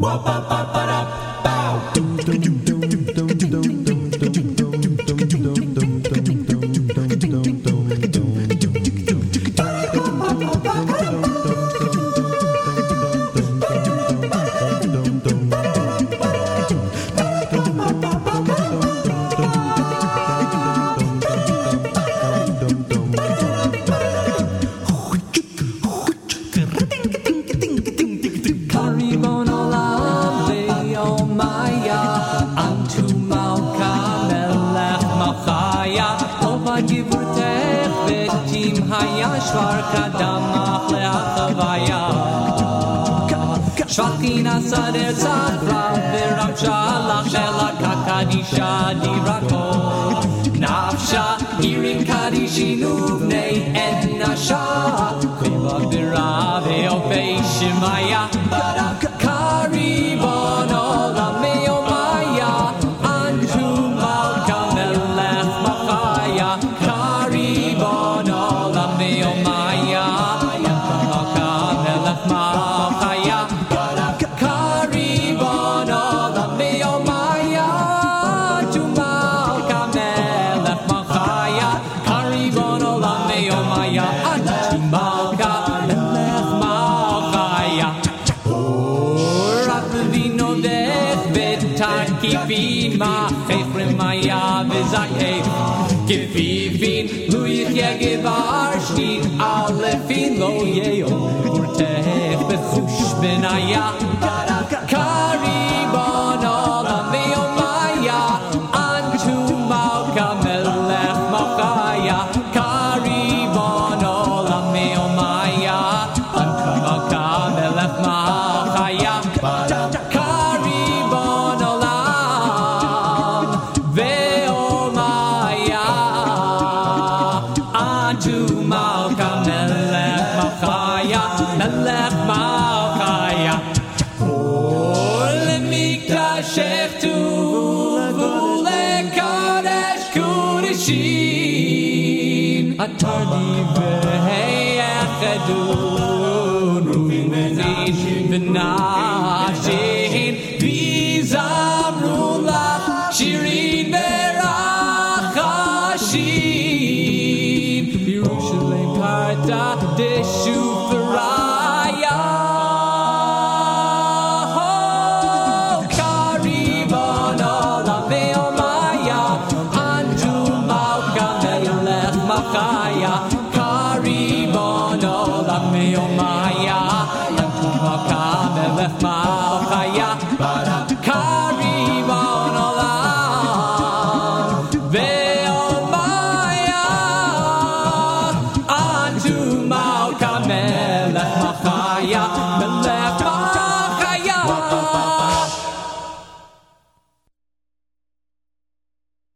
Shvachina sader tzadra v'ram shalach shelach hakadisha dirako Nafsha hirin kadishinu v'nei en nasha V'va v'ra v'opei shemaya Karibon olam me'omaya Antu malka melech machaya Karibon olam me'omaya Antu malka melech machaya Kifin ma chefrim maya v'zayef Kifin lu yichya gevar shnin alefin lo yeyo Urtech bechush benaya Karibon olam me'omaya Antu malka melech machaya Karibon olam me'omaya Antu malka melech machaya Melech Malchaya Lemikdashechtu V'lekadesh Kodeshim Atardi v'hei echedun Ruvin v'nashim